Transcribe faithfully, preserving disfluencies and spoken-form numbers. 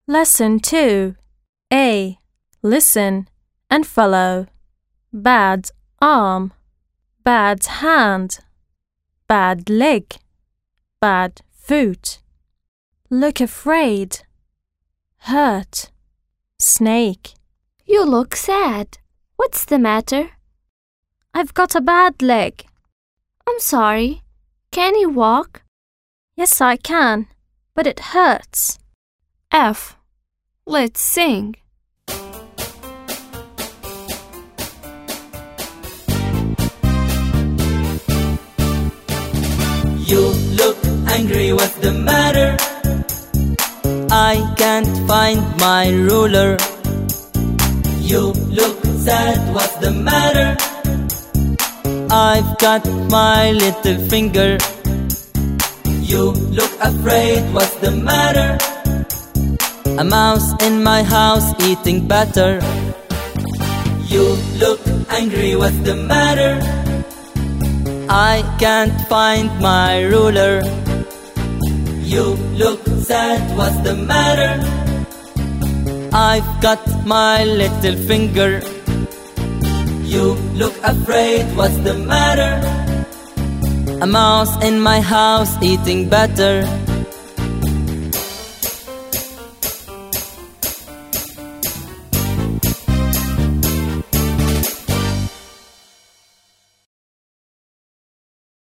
Lesson two. A. Listen and follow. Bad arm, bad hand, bad leg, bad foot. Look afraid, hurt, snake. You look sad. What's the matter? I've got a bad leg. I'm sorry. Can you walk? Yes, I can, but it hurts. F. Let's sing. You look angry, what's the matter? I can't find my ruler. You look sad, what's the matter? I've got my little finger. You look afraid, what's the matter? A mouse in my house eating butter. You look angry, what's the matter? I can't find my ruler. You look sad, what's the matter? I've got my little finger. You look afraid, what's the matter? A mouse in my house eating butter.